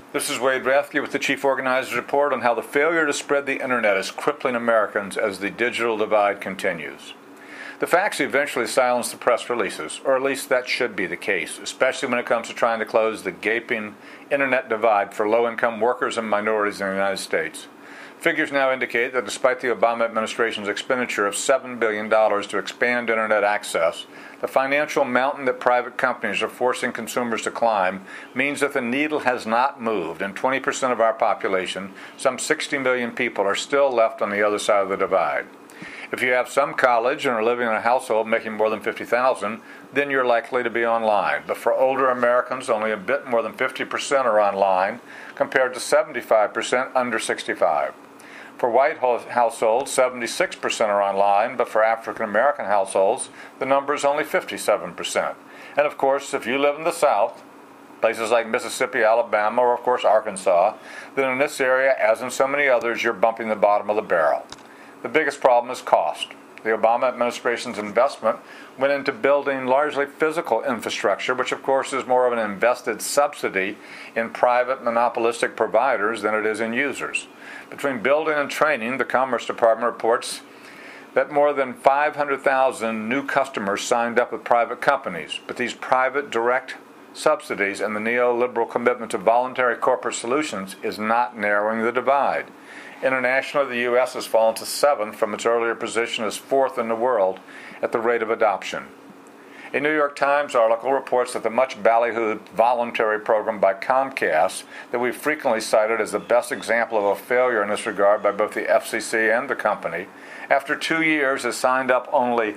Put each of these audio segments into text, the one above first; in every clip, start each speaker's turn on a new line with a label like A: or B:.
A: This is Wade Rathke with the Chief Organizer's Report on how the failure to spread the Internet is crippling Americans as the digital divide continues. The facts eventually silence the press releases, or at least that should be the case, especially when it comes to trying to close the gaping Internet divide for low-income workers and minorities in the United States. Figures now indicate that despite the Obama administration's expenditure of $7 billion to expand Internet access, the financial mountain that private companies are forcing consumers to climb means that the needle has not moved, and 20% of our population, some 60 million people, are still left on the other side of the divide. If you have some college and are living in a household making more than $50,000, then you're likely to be online. But for older Americans, only a bit more than 50% are online, compared to 75% under 65. For white households, 76% are online, but for African American households, the number is only 57%. And of course, if you live in the South, places like Mississippi, Alabama, or of course Arkansas, then in this area, as in so many others, you're bumping the bottom of the barrel. The biggest problem is cost. The Obama administration's investment went into building largely physical infrastructure, which of course is more of an invested subsidy in private monopolistic providers than it is in users. Between building and training, the Commerce Department reports that more than 500,000 new customers signed up with private companies, but these private direct subsidies and the neoliberal commitment to voluntary corporate solutions is not narrowing the divide. Internationally, the U.S. has fallen to 7th from its earlier position as 4th in the world at the rate of adoption. A New York Times article reports that the much ballyhooed voluntary program by Comcast that we've frequently cited as the best example of a failure in this regard by both the FCC and the company, after 2 years has signed up only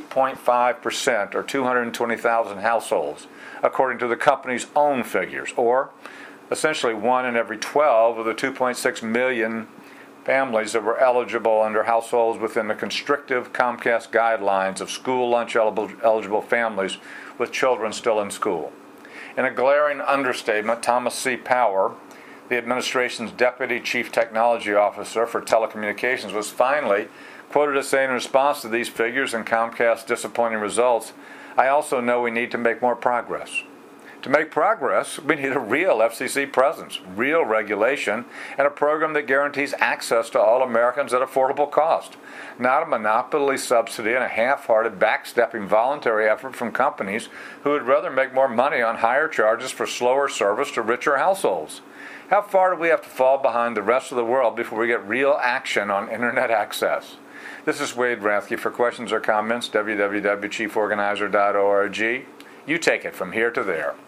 A: 8.5%, or 220,000 households, according to the company's own figures, or essentially 1 in every 12 of the 2.6 million families that were eligible under households within the constrictive Comcast guidelines of school lunch eligible families with children still in school. In a glaring understatement, Thomas C. Power, the administration's Deputy Chief Technology Officer for Telecommunications, was finally quoted as saying in response to these figures and Comcast's disappointing results, "I also know we need to make more progress." To make progress, we need a real FCC presence, real regulation, and a program that guarantees access to all Americans at affordable cost, not a monopoly subsidy and a half-hearted backstepping voluntary effort from companies who would rather make more money on higher charges for slower service to richer households. How far do we have to fall behind the rest of the world before we get real action on Internet access? This is Wade Rathke. For questions or comments, www.chieforganizer.org. You take it from here to there.